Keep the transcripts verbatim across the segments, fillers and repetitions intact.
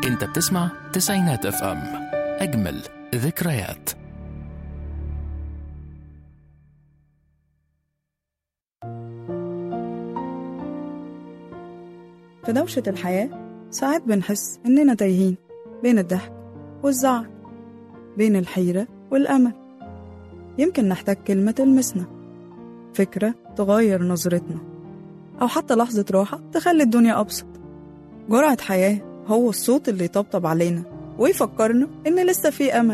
انت بتسمع تسعينات اف ام، اجمل ذكريات. في دوشة الحياة ساعات بنحس إننا تايهين بين الضحك والزعل، بين الحيرة والأمل. يمكن نحتاج كلمة تلمسنا، فكرة تغير نظرتنا، أو حتى لحظة راحة تخلي الدنيا أبسط. جرعة حياة هو الصوت اللي يطبطب علينا ويفكرنا إن لسه في أمل.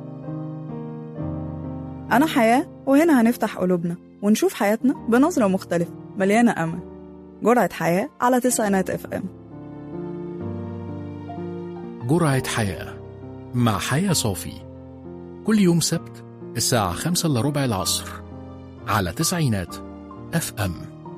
أنا حياة، وهنا هنفتح قلوبنا ونشوف حياتنا بنظرة مختلفة مليانة أمل. جرعة حياة على تسعينات اف ام. جرعة حياة مع حياة صافي، كل يوم سبت الساعة خمسة إلا ربع العصر على تسعينات اف ام.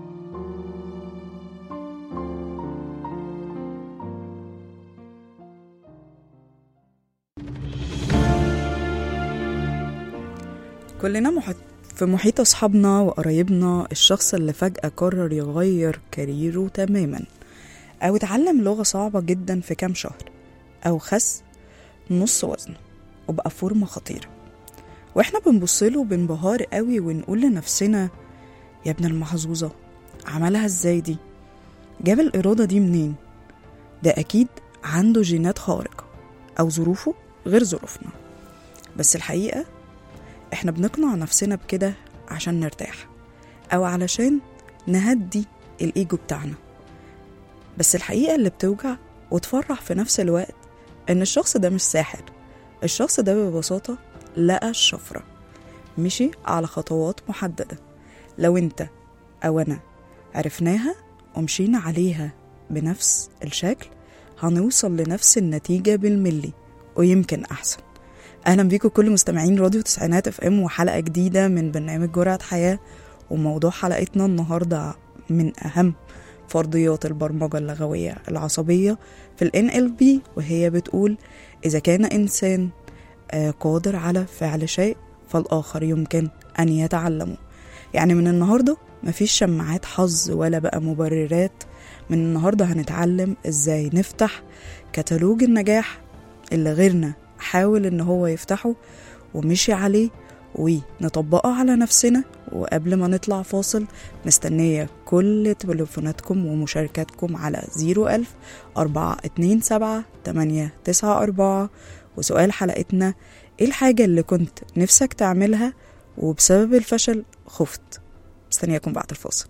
كلنا محيط في محيط أصحابنا وقرايبنا الشخص اللي فجأة قرر يغير كاريره تماما، أو اتعلم لغة صعبة جدا في كام شهر، أو خس نص وزنه وبقى فورمة خطيرة. وإحنا بنبصله وبنبهار قوي ونقول لنفسنا يا ابن المحظوظة، عملها ازاي دي؟ جاب الإرادة دي منين؟ ده أكيد عنده جينات خارقة أو ظروفه غير ظروفنا. بس الحقيقة احنا بنقنع نفسنا بكده عشان نرتاح، او علشان نهدي الايجو بتاعنا. بس الحقيقة اللي بتوجع وتفرح في نفس الوقت ان الشخص ده مش ساحر. الشخص ده ببساطة لقى الشفرة، مشي على خطوات محددة. لو انت او انا عرفناها ومشينا عليها بنفس الشكل، هنوصل لنفس النتيجة بالملي ويمكن احسن. اهلا بيكم كل مستمعين راديو تسعينات اف ام، وحلقه جديده من برنامج جرعه حياه. وموضوع حلقتنا النهارده من اهم فرضيات البرمجه اللغويه العصبيه في ال إن إل بي، وهي بتقول اذا كان انسان قادر على فعل شيء فالاخر يمكن ان يتعلمه. يعني من النهارده مفيش شماعات حظ ولا بقى مبررات. من النهارده هنتعلم ازاي نفتح كتالوج النجاح اللي غيرنا حاول ان هو يفتحه ومشي عليه، ونطبقه على نفسنا. وقبل ما نطلع فاصل مستنية كل تليفوناتكم ومشاركاتكم على زيرو ألف أربعة اتنين سبعة تمانية تسعة أربعة. وسؤال حلقتنا: ايه الحاجة اللي كنت نفسك تعملها وبسبب الفشل خفت؟ مستنياكم بعد الفاصل.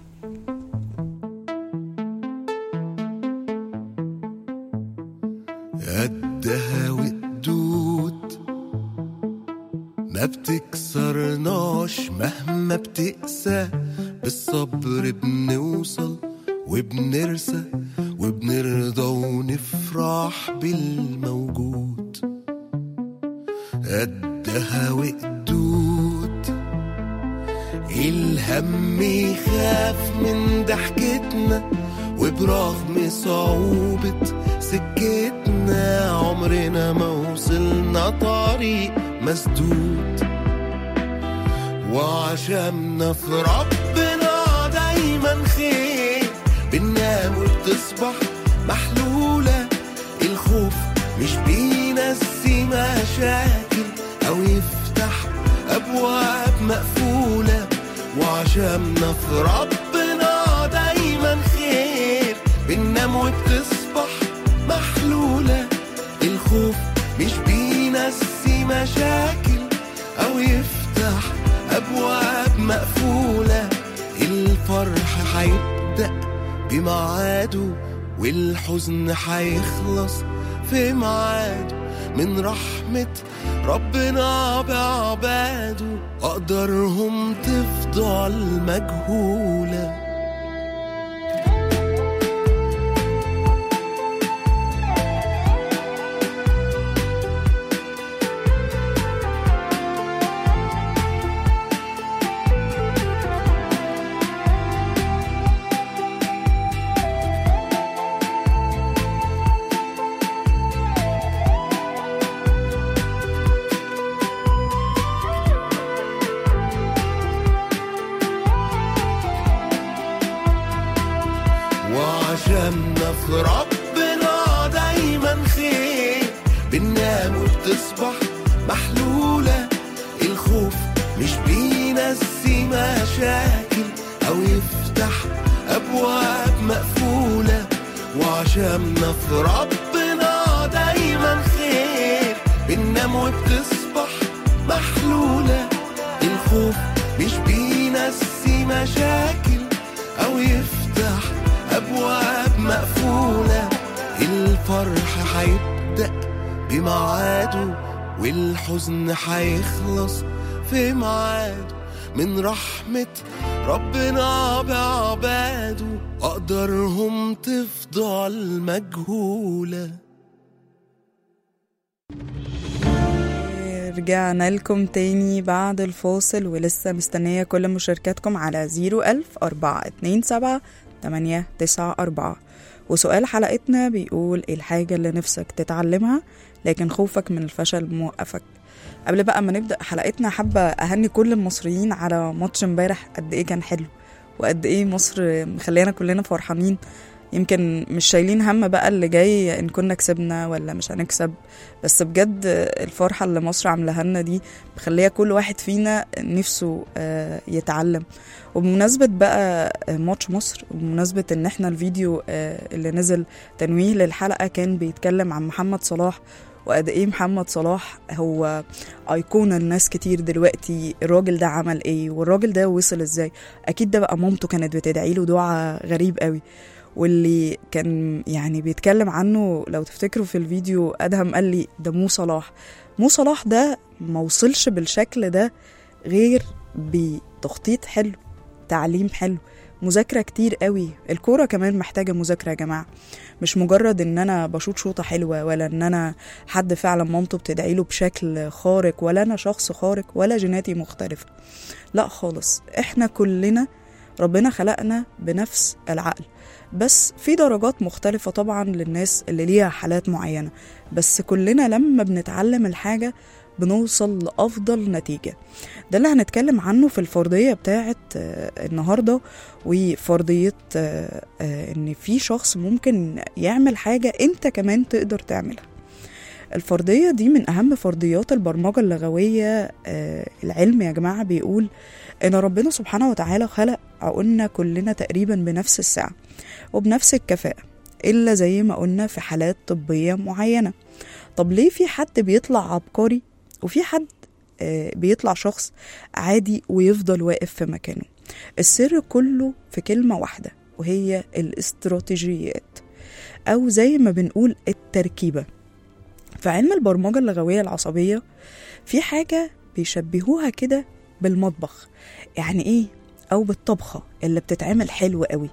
قدها وقدود ما بتكسرناش مهما بتقسى، بالصبر بنوصل وبنرسى وبنرضى ونفرح بالموجود. قدها وقدود الهم يخاف من ضحكتنا، وبرغم صعوبة سكتنا عمرنا ما وصلنا طريق مسدود. وعشمنا في ربنا دايما خير، بننام وبتصبح محلولة. الخوف مش بينسي مشاكل أو يفتح أبواب مقفولة. وعشمنا في ربنا دايما خير، بننام وبتصبح محلولة. الخوف مش بينسي مشاكل أو يفتح أبواب مقفولة. الفرح هيبدأ بمعاده، والحزن هيخلص في معاده. من رحمة ربنا بعباده أقدارهم تفضل مجهولة. وعشمنا في ربنا دايما محلولة. الخوف مش بينسي مشاكل أو يفتح أبواب مقفولة، وعشاننا في ربنا دايما خير، بننام وبتصبح محلولة. الخوف مش بينسي مشاكل أو يفتح أبواب مقفولة. الفرح هيبدأ بميعاده والحزن هيخلص في ميعاده. من رحمة ربنا بعباده أقدارهم تفضل مجهولة. رجعنا لكم تاني بعد الفاصل، ولسه مستنية كل مشاركاتكم على زيرو ألف أربعة اتنين سبعة تمانية تسعة أربعة. وسؤال حلقتنا بيقول ايه الحاجة اللي نفسك تتعلمها لكن خوفك من الفشل موقفك؟ قبل بقى ما نبدأ حلقتنا حابة أهني كل المصريين على ماتش امبارح، قد ايه كان حلو وقد ايه مصر مخلينا كلنا فرحانين. يمكن مش شايلين هم بقى اللي جاي ان كنا كسبنا ولا مش هنكسب، بس بجد الفرحة اللي مصر عاملاها لنا دي مخليها كل واحد فينا نفسه يتعلم. وبمناسبة بقى ماتش مصر، وبمناسبة ان احنا الفيديو اللي نزل تنويه للحلقة كان بيتكلم عن محمد صلاح، وقد ايه محمد صلاح هو ايقونة الناس كتير دلوقتي. الراجل ده عمل ايه والراجل ده وصل ازاي؟ اكيد ده بقى مامته كانت بتدعي له دعاء غريب قوي. واللي كان يعني بيتكلم عنه لو تفتكروا في الفيديو أدهم قال لي ده مو صلاح. مو صلاح ده موصلش بالشكل ده غير بتخطيط حلو، تعليم حلو، مذاكرة كتير قوي. الكورة كمان محتاجة مذاكرة يا جماعة، مش مجرد ان انا بشوط شوطة حلوة، ولا ان انا حد فعلا مامته بتدعي له بشكل خارق، ولا انا شخص خارق، ولا جيناتي مختلفة. لا خالص، احنا كلنا ربنا خلقنا بنفس العقل، بس في درجات مختلفة طبعا للناس اللي ليها حالات معينة. بس كلنا لما بنتعلم الحاجة بنوصل لأفضل نتيجة. ده اللي هنتكلم عنه في الفرضية بتاعت النهاردة، وفرضية ان في شخص ممكن يعمل حاجة انت كمان تقدر تعملها. الفرضية دي من أهم فرضيات البرمجة اللغوية. العلم يا جماعة بيقول إن ربنا سبحانه وتعالى خلق عقولنا كلنا تقريبا بنفس السعة وبنفس الكفاءة، إلا زي ما قلنا في حالات طبية معينة. طب ليه في حد بيطلع عبقري وفي حد بيطلع شخص عادي ويفضل واقف في مكانه؟ السر كله في كلمة واحدة، وهي الاستراتيجيات، أو زي ما بنقول التركيبة. في علم البرمجة اللغوية العصبية في حاجة بيشبهوها كده بالمطبخ. يعني ايه؟ او بالطبخة اللي بتتعمل حلو قوي.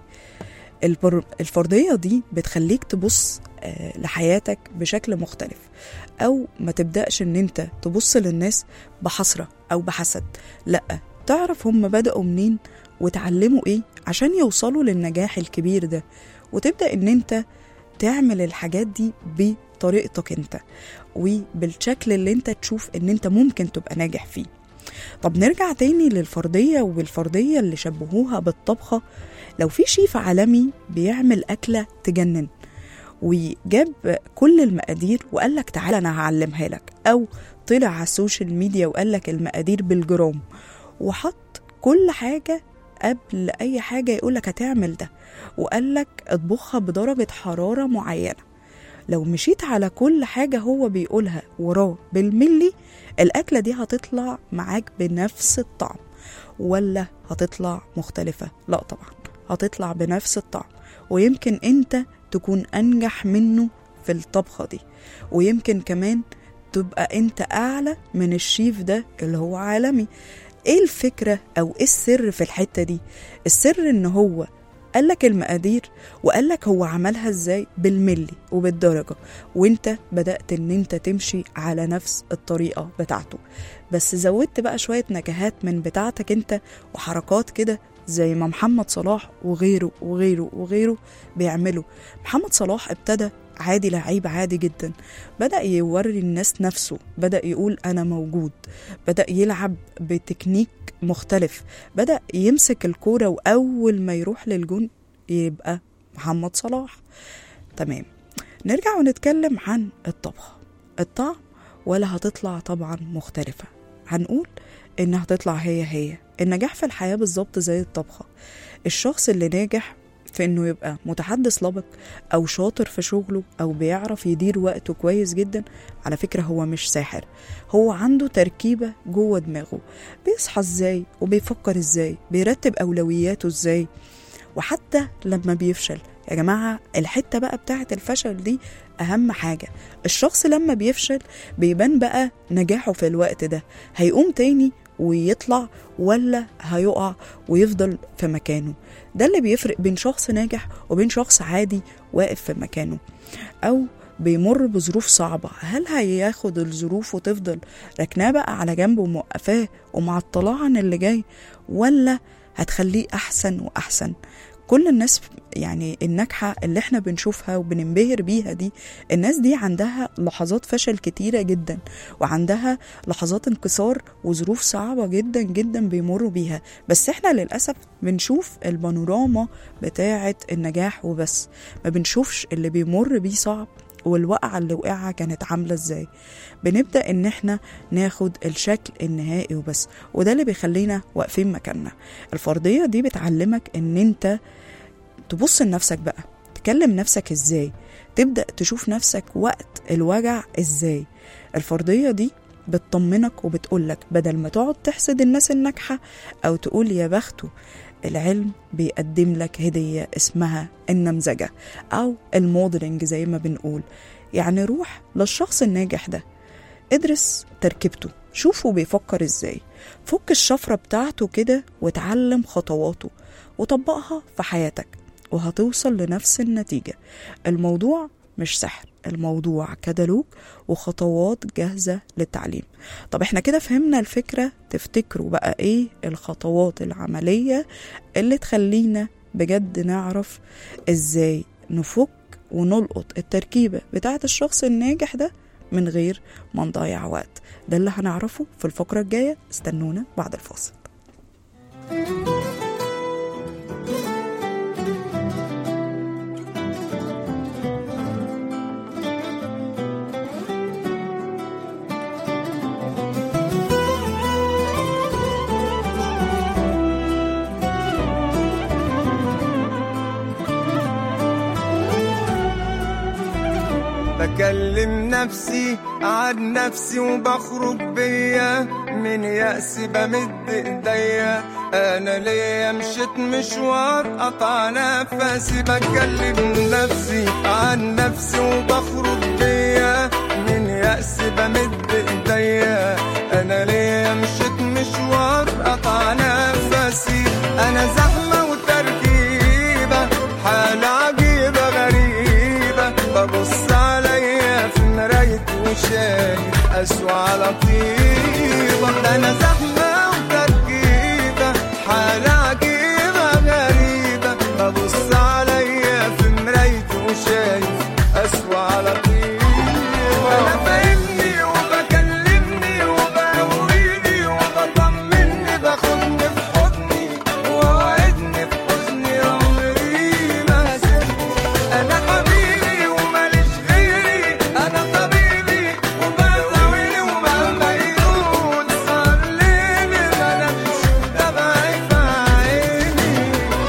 الفرضية دي بتخليك تبص لحياتك بشكل مختلف، او ما تبدأش ان انت تبص للناس بحسرة او بحسد، لا، تعرف هم بدأوا منين وتعلموا ايه عشان يوصلوا للنجاح الكبير ده، وتبدأ ان انت تعمل الحاجات دي بطريقتك انت وبالشكل اللي انت تشوف ان انت ممكن تبقى ناجح فيه. طب نرجع تاني للفرضية، والفرضية اللي شبهوها بالطبخة. لو في شيف عالمي بيعمل أكلة تجنن وجاب كل المقادير وقال لك تعالى أنا هعلمها لك، أو طلع على السوشيال ميديا وقال لك المقادير بالجرام وحط كل حاجة قبل أي حاجة يقول لك هتعمل ده، وقال لك اطبخها بدرجة حرارة معينة، لو مشيت على كل حاجة هو بيقولها وراه بالملي، الأكلة دي هتطلع معاك بنفس الطعم ولا هتطلع مختلفة؟ لا طبعا هتطلع بنفس الطعم، ويمكن انت تكون أنجح منه في الطبخة دي، ويمكن كمان تبقى انت أعلى من الشيف ده اللي هو عالمي. ايه الفكرة او ايه السر في الحتة دي؟ السر ان هو قالك المقادير وقالك هو عملها ازاي بالملي وبالدرجة، وانت بدأت ان انت تمشي على نفس الطريقة بتاعته، بس زودت بقى شوية نكهات من بتاعتك انت وحركات كده زي ما محمد صلاح وغيره وغيره وغيره بيعملوا. محمد صلاح ابتدى عادي، لعيب عادي جدا، بدأ يوري الناس نفسه، بدأ يقول أنا موجود، بدأ يلعب بتكنيك مختلف، بدأ يمسك الكورة وأول ما يروح للجون يبقى محمد صلاح. تمام، نرجع ونتكلم عن الطبخ، الطعم ولا هتطلع طبعا مختلفة. هنقول إنها هتطلع هي هي. النجاح في الحياة بالظبط زي الطبخة. الشخص اللي ناجح في إنه يبقى متحدث لبق أو شاطر في شغله أو بيعرف يدير وقته كويس جدا، على فكرة هو مش ساحر، هو عنده تركيبة جوه دماغه، بيصحى إزاي وبيفكر إزاي، بيرتب أولوياته إزاي. وحتى لما بيفشل يا جماعة، الحتة بقى بتاعت الفشل دي أهم حاجة. الشخص لما بيفشل بيبان بقى نجاحه في الوقت ده، هيقوم تاني ويطلع ولا هيقع ويفضل في مكانه. ده اللي بيفرق بين شخص ناجح وبين شخص عادي واقف في مكانه أو بيمر بظروف صعبة. هل هياخد الظروف وتفضل ركناه بقى على جنب وموقفاه ومعطلاه عن اللي جاي، ولا هتخليه أحسن وأحسن؟ كل الناس يعني الناجحة اللي احنا بنشوفها وبننبهر بيها دي، الناس دي عندها لحظات فشل كتيرة جدا، وعندها لحظات انكسار وظروف صعبة جدا جدا بيمروا بيها، بس احنا للأسف بنشوف البانوراما بتاعة النجاح وبس، ما بنشوفش اللي بيمر بيه صعب والوقعة اللي وقعها كانت عاملة ازاي. بنبدأ ان احنا ناخد الشكل النهائي وبس، وده اللي بيخلينا واقفين مكاننا. الفرضية دي بتعلمك ان انت تبص لنفسك بقى، تكلم نفسك ازاي، تبدأ تشوف نفسك وقت الوجع ازاي. الفرضية دي بتطمنك وبتقولك بدل ما تقعد تحسد الناس الناجحة او تقول يا بخته، العلم بيقدم لك هدية اسمها النمذجة أو الموديلنج زي ما بنقول. يعني روح للشخص الناجح ده، ادرس تركيبته، شوفه بيفكر ازاي، فك الشفرة بتاعته كده وتعلم خطواته وطبقها في حياتك وهتوصل لنفس النتيجة. الموضوع مش سحر، الموضوع كتالوج وخطوات جاهزة للتعليم. طب احنا كده فهمنا الفكرة، تفتكروا بقى ايه الخطوات العملية اللي تخلينا بجد نعرف ازاي نفك ونلقط التركيبة بتاعة الشخص الناجح ده من غير ما نضيع وقت؟ ده اللي هنعرفه في الفقرة الجاية، استنونا بعد الفاصل. بكلم نفسي عن نفسي وبخرج بيا من يأسي، بمد ايديا انا ليا مشيت مشوار قطع نفسي. بكلم نفسي عن نفسي وبخرج بيا من يأسي، بمد ايديا انا ليا مشيت مشوار قطع نفسي. انا زحمة وتركيبة حالة عجيبة غريبة، ببص عليا في مراية وشايف أسوأ على طيبة. أنا زحمة وتركيبة حالة عجيبة غريبة، ببص عليا في مراية وشايف أسوأ على طيبة. أنا فاهمني وبكلمني وبقويني وبطمني، باخدني في حضني ووعدني في حزني عمري ما هسيبني. أنا حبيبي وماليش غيري، أنا طبيبي وبداويني ومهما يقول صار ليلي ملكش تبعي في عيني.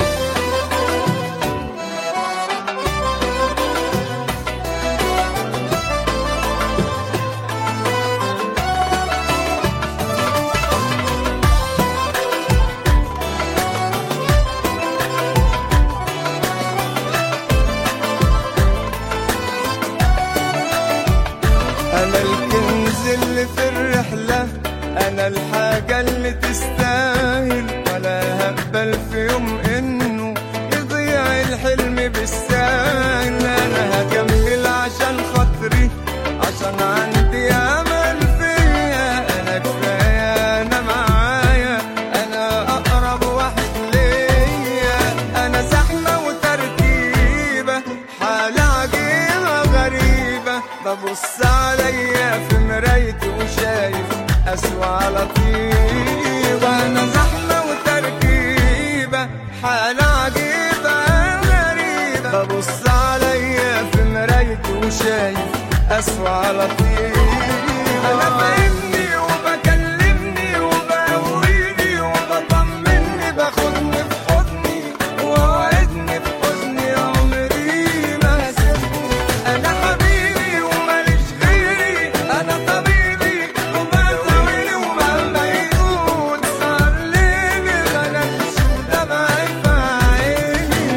أنا الكنز اللي في الرحلة، أنا الحاجة اللي تستاهل، ولا هقبل في يوم إنه يضيع الحلم بالساهل. أنا هكمل عشان خاطري، عشان عندي أمل فيا. أنا كفاية أنا معايا، أنا أقرب واحد ليا. أنا زحمة وتركيبة حالة عجيبة غريبة، ببص عليا في مرايتي وشايف أسوأ على طيبة. أنا زحمة وتركيبة حالة عجيبة غريبة، ببص عليا في مرايتي وشايف أسوأ على طيبة. انا فاهمني وبكلمني وبقويني وبطمني باخدني في حضني ووعدني في حزني عمري ما هسيبني. انا حبيبي وماليش غيري، انا طبيبي وبداويلي ومهما يقول سهر ليلي غنمش ودمعي في عيني.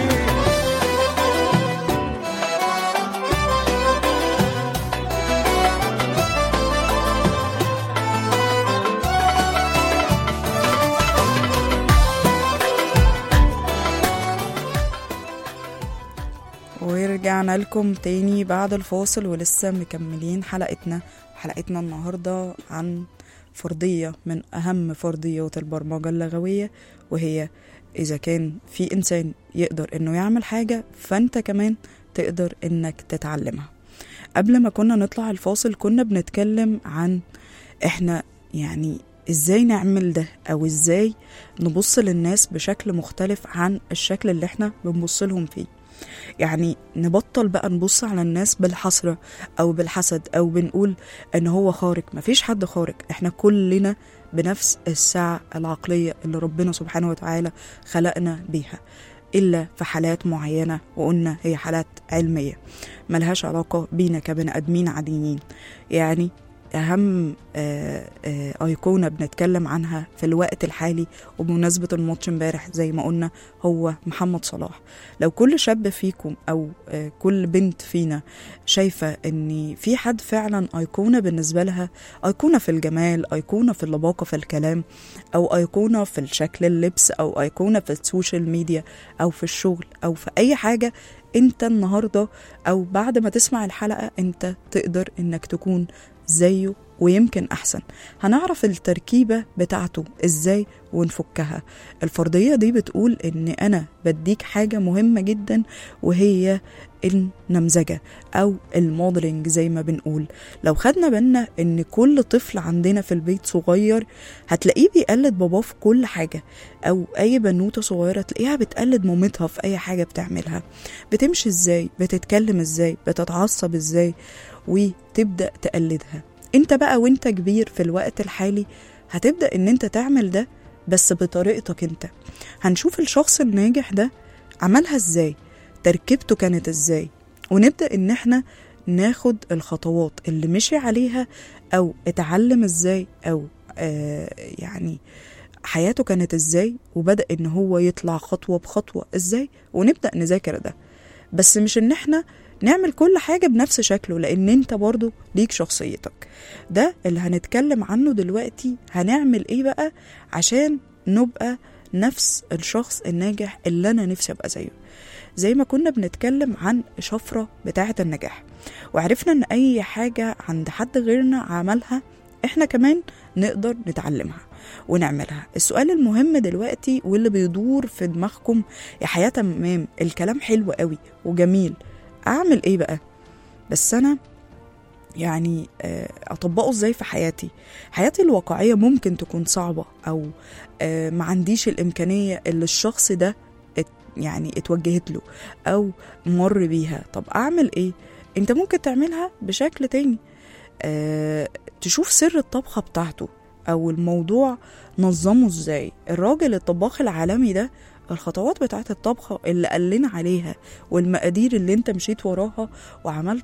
ورجعنا لكم تاني بعد الفاصل ولسه مكملين حلقتنا. حلقتنا النهاردة عن فرضية من أهم فرضيات البرمجة اللغوية، وهي إذا كان في إنسان يقدر إنه يعمل حاجة فأنت كمان تقدر إنك تتعلمها. قبل ما كنا نطلع الفاصل كنا بنتكلم عن إحنا يعني إزاي نعمل ده، أو إزاي نبص للناس بشكل مختلف عن الشكل اللي إحنا بنبص لهم فيه. يعني نبطل بقى نبص على الناس بالحسرة أو بالحسد أو بنقول إن هو خارق. مفيش حد خارق، إحنا كلنا بنفس الساعة العقلية اللي ربنا سبحانه وتعالى خلقنا بيها، إلا في حالات معينة، وقلنا هي حالات علمية ملهاش علاقة بينا كبني أدمين عاديين. يعني أهم آه آه أيقونة بنتكلم عنها في الوقت الحالي وبمناسبة الماتش امبارح زي ما قلنا هو محمد صلاح. لو كل شاب فيكم أو آه كل بنت فينا شايفة أن في حد فعلا أيقونة بالنسبة لها، أيقونة في الجمال، أيقونة في اللباقة في الكلام، أو أيقونة في الشكل اللبس، أو أيقونة في السوشيال ميديا أو في الشغل أو في أي حاجة، انت النهاردة أو بعد ما تسمع الحلقة انت تقدر انك تكون زيه ويمكن أحسن. هنعرف التركيبة بتاعته إزاي ونفكها. الفرضية دي بتقول إن أنا بديك حاجة مهمة جدا، وهي النمذجة أو الموديلنج زي ما بنقول. لو خدنا بالنا إن كل طفل عندنا في البيت صغير هتلاقيه بيقلد باباه في كل حاجة، أو أي بنوتة صغيرة تلاقيها بتقلد مامتها في أي حاجة بتعملها، بتمشي إزاي، بتتكلم إزاي، بتتعصب إزاي، وتبدأ تقلدها. انت بقى وانت كبير في الوقت الحالي هتبدأ ان انت تعمل ده بس بطريقتك انت. هنشوف الشخص الناجح ده عملها ازاي، تركيبته كانت ازاي، ونبدأ ان احنا ناخد الخطوات اللي مشي عليها او اتعلم ازاي، او آه يعني حياته كانت ازاي، وبدأ ان هو يطلع خطوة بخطوة ازاي، ونبدأ نذاكر ده. بس مش ان احنا نعمل كل حاجة بنفس شكله، لان انت برضو ليك شخصيتك. ده اللي هنتكلم عنه دلوقتي. هنعمل ايه بقى عشان نبقى نفس الشخص الناجح اللي انا نفسي ابقى زيه؟ زي ما كنا بنتكلم عن شفرة بتاعة النجاح، وعرفنا ان اي حاجة عند حد غيرنا عملها احنا كمان نقدر نتعلمها ونعملها. السؤال المهم دلوقتي واللي بيدور في دماغكم، يا حياة تمام الكلام حلو قوي وجميل، اعمل ايه بقى؟ بس انا يعني اطبقه ازاي في حياتي؟ حياتي الواقعية ممكن تكون صعبة، او ما عنديش الامكانية اللي الشخص ده يعني اتوجهت له او مر بيها. طب اعمل ايه؟ انت ممكن تعملها بشكل تاني. أه تشوف سر الطبخة بتاعته او الموضوع نظمه ازاي. الراجل الطباخ العالمي ده الخطوات بتاعت الطبخة اللي قلنا عليها والمقادير اللي انت مشيت وراها وعملت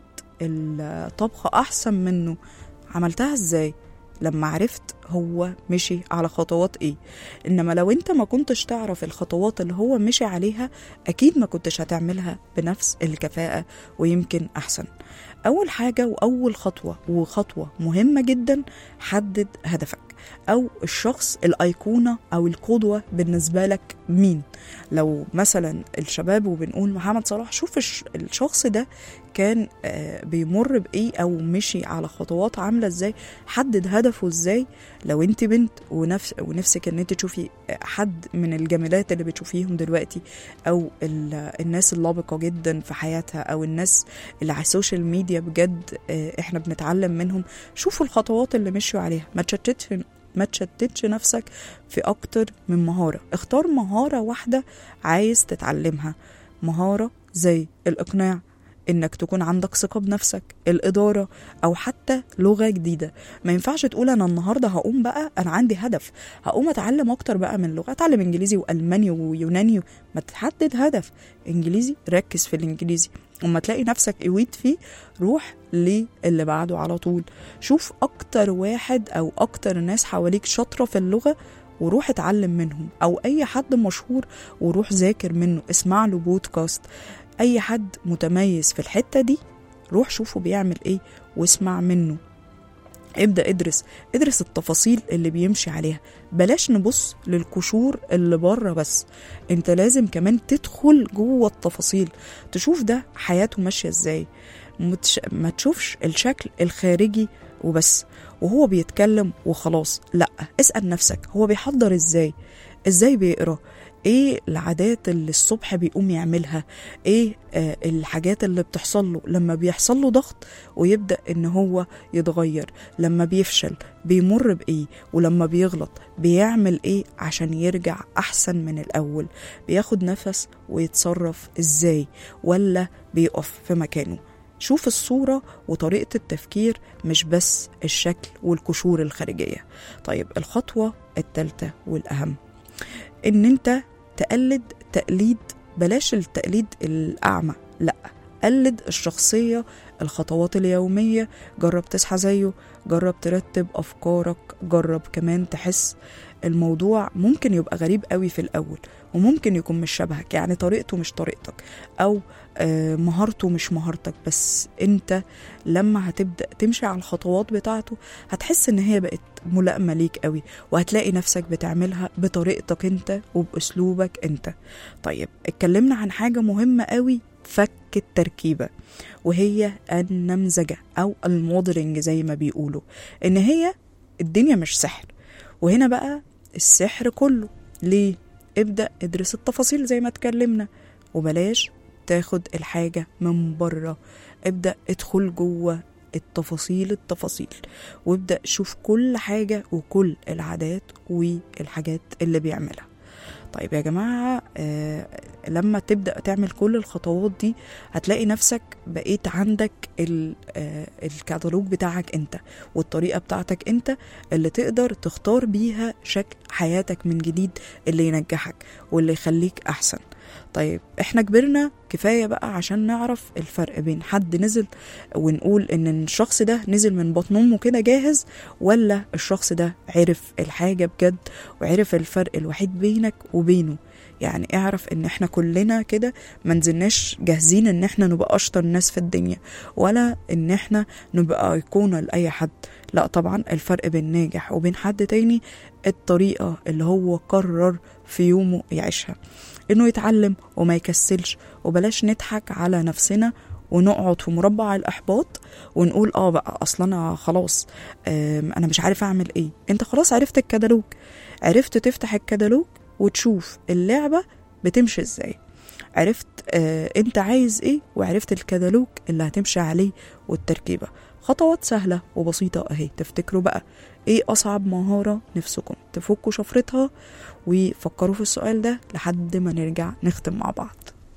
الطبخة احسن منه، عملتها ازاي؟ لما عرفت هو مشي على خطوات ايه. انما لو انت ما كنتش تعرف الخطوات اللي هو مشي عليها اكيد ما كنتش هتعملها بنفس الكفاءة ويمكن احسن. اول حاجة واول خطوة وخطوة مهمة جدا، حدد هدفك او الشخص الايقونة او القدوة بالنسبة لك مين. لو مثلا الشباب وبنقول محمد صلاح، شوف الشخص ده كان بيمر بايه او مشي على خطوات عاملة ازاي، حدد هدفه ازاي. لو انت بنت ونفس ونفسك ان انت تشوفي حد من الجميلات اللي بتشوفيهم دلوقتي، او الناس اللابقة جدا في حياتها، او الناس اللي على السوشيال ميديا بجد احنا بنتعلم منهم، شوفوا الخطوات اللي مشوا عليها. ما تشتتش ما تشتتش نفسك في اكتر من مهارة. اختار مهارة واحدة عايز تتعلمها، مهارة زي الاقناع، إنك تكون عندك ثقة بنفسك، الإدارة، أو حتى لغة جديدة. ما ينفعش تقول أنا النهاردة هقوم بقى أنا عندي هدف هقوم أتعلم أكتر بقى من لغة، أتعلم إنجليزي وألماني ويوناني. ما تحدد هدف إنجليزي، ركز في الإنجليزي، وما تلاقي نفسك قويت فيه روح للي بعده على طول. شوف أكتر واحد أو أكتر ناس حواليك شاطرة في اللغة وروح اتعلم منهم، أو أي حد مشهور وروح ذاكر منه، اسمع له بودكاست. أي حد متميز في الحتة دي روح شوفه بيعمل ايه واسمع منه. ابدأ ادرس ادرس التفاصيل اللي بيمشي عليها، بلاش نبص للقشور اللي بره بس، انت لازم كمان تدخل جوه التفاصيل، تشوف ده حياته ماشية ازاي. متش... ما تشوفش الشكل الخارجي وبس وهو بيتكلم وخلاص، لا، اسأل نفسك هو بيحضر ازاي، ازاي بيقرأ، ايه العادات اللي الصبح بيقوم يعملها، ايه آه الحاجات اللي بتحصل له لما بيحصل له ضغط ويبدأ ان هو يتغير، لما بيفشل بيمر بايه، ولما بيغلط بيعمل ايه عشان يرجع احسن من الاول، بياخد نفس ويتصرف ازاي ولا بيقف في مكانه. شوف الصورة وطريقة التفكير مش بس الشكل والقشور الخارجية. طيب الخطوة الثالثة والأهم ان انت تقلد تقليد، بلاش التقليد الأعمى، لا، قلد الشخصية، الخطوات اليومية، جرب تصحى زيه، جرب ترتب أفكارك، جرب كمان تحس. الموضوع ممكن يبقى غريب قوي في الأول وممكن يكون مش شبهك، يعني طريقته مش طريقتك أو مهارته مش مهارتك، بس انت لما هتبدأ تمشي على الخطوات بتاعته هتحس ان هي بقت ملائمة ليك قوي، وهتلاقي نفسك بتعملها بطريقتك انت وبأسلوبك انت. طيب اتكلمنا عن حاجة مهمة قوي، فك التركيبة، وهي النمذجة أو الموديلنج زي ما بيقولوا، إن هي الدنيا مش سحر، وهنا بقى السحر كله. ليه؟ ابدأ ادرس التفاصيل زي ما اتكلمنا، وبلاش تاخد الحاجة من بره، ابدأ ادخل جوه التفاصيل التفاصيل وابدأ شوف كل حاجة وكل العادات والحاجات اللي بيعملها. طيب يا جماعة، آه لما تبدأ تعمل كل الخطوات دي هتلاقي نفسك بقيت عندك آه الكتالوج بتاعك انت والطريقة بتاعتك انت اللي تقدر تختار بيها شكل حياتك من جديد اللي ينجحك واللي يخليك أحسن. طيب احنا كبرنا كفاية بقى عشان نعرف الفرق بين حد نزل ونقول ان الشخص ده نزل من بطن امه كده جاهز، ولا الشخص ده عرف الحاجة بجد وعرف الفرق الوحيد بينك وبينه. يعني اعرف ان احنا كلنا كده منزلناش جاهزين ان احنا نبقى اشطر ناس في الدنيا ولا ان احنا نبقى ايقونة لأي حد، لا طبعا. الفرق بين ناجح وبين حد تاني الطريقة اللي هو قرر في يومه يعيشها، انه يتعلم وما يكسلش. وبلاش نضحك على نفسنا ونقعد في مربع الإحباط ونقول اه بقى اصلا انا خلاص انا مش عارف اعمل ايه. انت خلاص عرفت الكتالوج، عرفت تفتح الكتالوج وتشوف اللعبة بتمشي ازاي، عرفت اه انت عايز ايه، وعرفت الكتالوج اللي هتمشي عليه والتركيبة. خطوات سهلة وبسيطة اهي. تفتكروا بقى ايه اصعب مهارة نفسكم تفكوا شفرتها؟ وفكروا في السؤال ده لحد ما نرجع نختم مع بعض.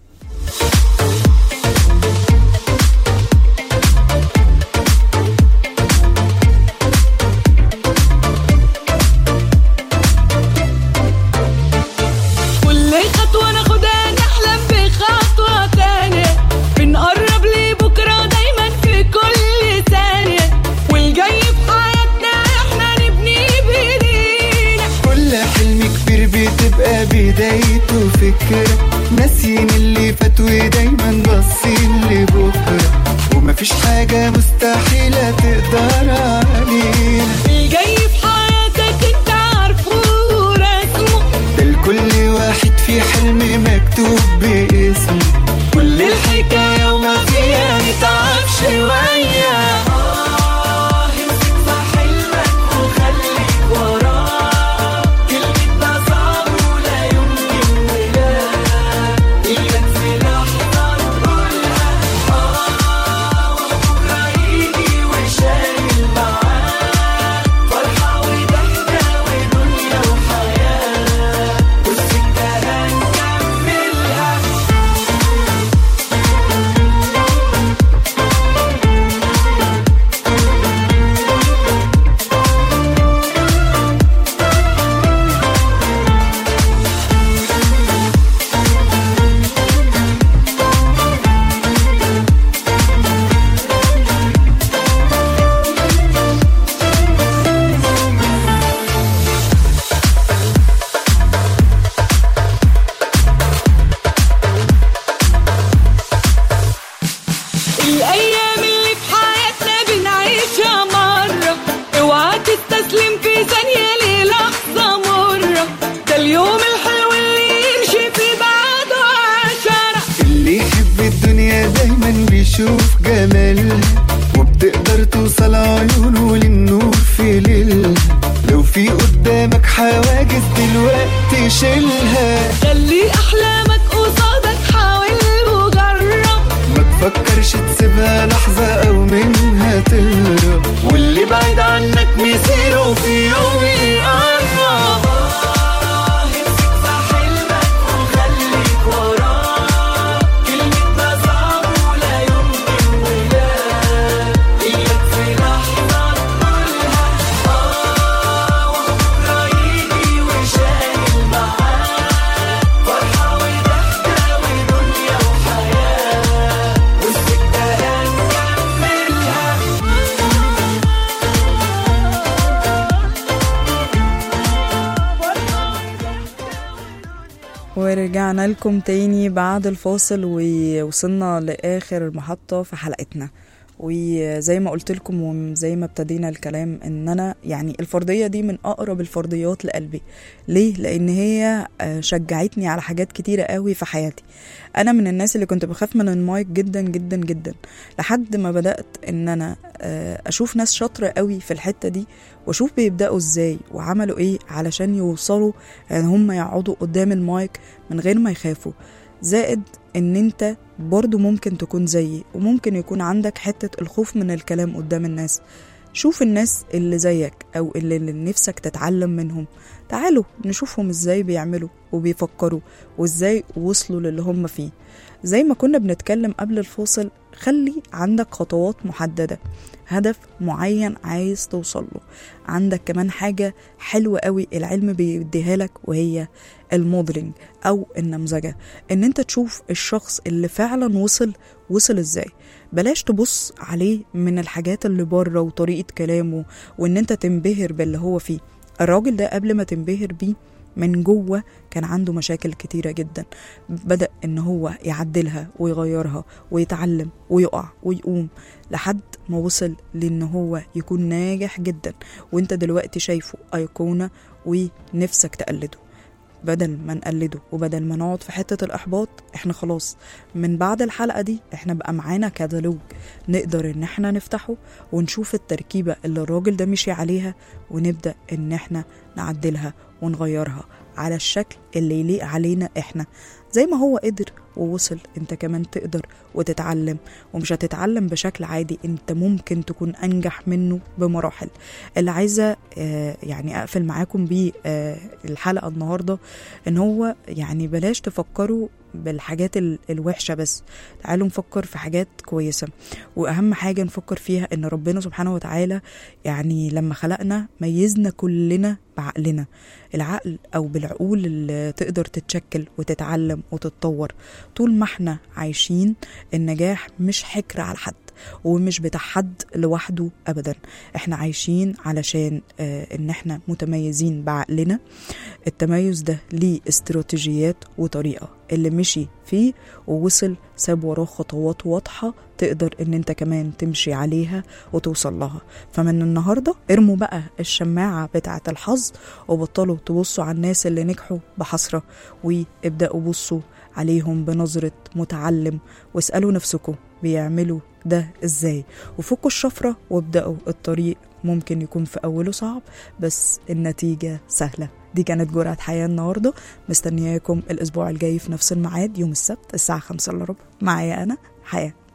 كل خطوة ناخدها نحلم بخطوة تانية، بنقرب لبكرة دايما في كل ثانية، والجاي في حياتنا احنا نبني بايدينا. كل حلم كبير بتبقى بدايته فكرة، ناسين اللي فات ودايما باصين لبكرة، ومفيش حاجة مستحيلة تقدر علينا. الجاي في حياتك انت عارفه ورسمه، ده لكل واحد في حلم مكتوب باسمه، كل الحكاية وما فيها نتعب شوية. اه امسك في حلمك وخليك وراه، كلمة ده صعب ولا يمكن ولا إياك في لحظة نقولها اه، وبكرة يجي وشايل الأيام اللي في حياتنا بنعيشها مرة، اوعى تستسلم في ثانية للحظة مرة، ده اليوم الحلو اللي يمشي في بعده عشرة. اللي يحب الدنيا دايما بيشوف جمالها، وبتقدر توصل عيونه للنور في ليلها. لو في قدامك حواجز دلوقتي شيلها، خلي أحلامك قصادك حاول وجرب، ما تفكرش تسيبها لحظة أو منها تهرب. واللي بعيد عنك مصيره في يوم يقرب. امسك في حلمك وخليك وراه، كلمة ما صعب ولا يمكن ولا إياك في لحظة تقولها آه، وبكرة يجي وشايل معاه فرحة وضحكة ودنيا وحياة، والسكة هنكملها. ورجعنا لكم تاني بعد الفاصل ووصلنا لآخر محطة في حلقتنا. وزي ما قلت لكم وزي ما ابتدينا الكلام ان انا يعني الفرضية دي من اقرب الفرضيات لقلبي. ليه؟ لان هي شجعتني على حاجات كتيرة قوي في حياتي. انا من الناس اللي كنت بخاف من المايك جدا جدا جدا، لحد ما بدأت ان انا اشوف ناس شاطرة قوي في الحتة دي، واشوف بيبدأوا ازاي وعملوا ايه علشان يوصلوا ان هم يقعدوا قدام المايك من غير ما يخافوا. زائد ان انت برضو ممكن تكون زيي، وممكن يكون عندك حتة الخوف من الكلام قدام الناس. شوف الناس اللي زيك او اللي نفسك تتعلم منهم، تعالوا نشوفهم ازاي بيعملوا وبيفكروا وازاي وصلوا للي هم فيه. زي ما كنا بنتكلم قبل الفاصل، خلي عندك خطوات محددة، هدف معين عايز توصل له. عندك كمان حاجة حلوة قوي العلم بيديها لك، وهي الموديلنج او النمذجة، ان انت تشوف الشخص اللي فعلا وصل وصل ازاي. بلاش تبص عليه من الحاجات اللي بره وطريقة كلامه وان انت تنبهر باللي هو فيه. الراجل ده قبل ما تنبهر بيه من جوه كان عنده مشاكل كتيرة جدا، بدأ ان هو يعدلها ويغيرها ويتعلم ويقع ويقوم لحد ما وصل لان هو يكون ناجح جدا، وانت دلوقتي شايفه ايقونة ونفسك تقلده. بدل ما نقلده وبدل ما نقعد في حتة الإحباط، احنا خلاص من بعد الحلقة دي احنا بقى معانا كتالوج نقدر ان احنا نفتحه ونشوف التركيبة اللي الراجل ده مشي عليها، ونبدأ ان احنا نعدلها ونغيرها على الشكل اللي يليق علينا احنا. زي ما هو قدر ووصل، انت كمان تقدر وتتعلم، ومش هتتعلم بشكل عادي، انت ممكن تكون انجح منه بمراحل. اللي عايزة آه يعني اقفل معاكم بيه آه الحلقة النهاردة، ان هو يعني بلاش تفكروا بالحاجات الوحشة بس، تعالوا نفكر في حاجات كويسة. واهم حاجة نفكر فيها ان ربنا سبحانه وتعالى يعني لما خلقنا ميزنا كلنا بعقلنا، العقل او بالعقول اللي تقدر تتشكل وتتعلم وتتطور. طول ما احنا عايشين، النجاح مش حكر على حد ومش بتاع حد لوحده ابدا، احنا عايشين علشان اه ان احنا متميزين بعقلنا. التميز ده ليه استراتيجيات وطريقة، اللي مشي فيه ووصل ساب وراه خطوات واضحة تقدر ان انت كمان تمشي عليها وتوصل لها. فمن النهاردة ارموا بقى الشماعة بتاعة الحظ، وبطلوا تبصوا على الناس اللي نجحوا بحسرة، وابدأوا بصوا عليهم بنظرة متعلم، واسألوا نفسكم بيعملوا ده ازاي، وفكوا الشفرة وابدأوا الطريق. ممكن يكون في أوله صعب بس النتيجة سهلة. دي كانت جرعة حياة النهاردة، مستنياكم الأسبوع الجاي في نفس الميعاد يوم السبت الساعة خمسة إلا ربع معايا أنا حياة.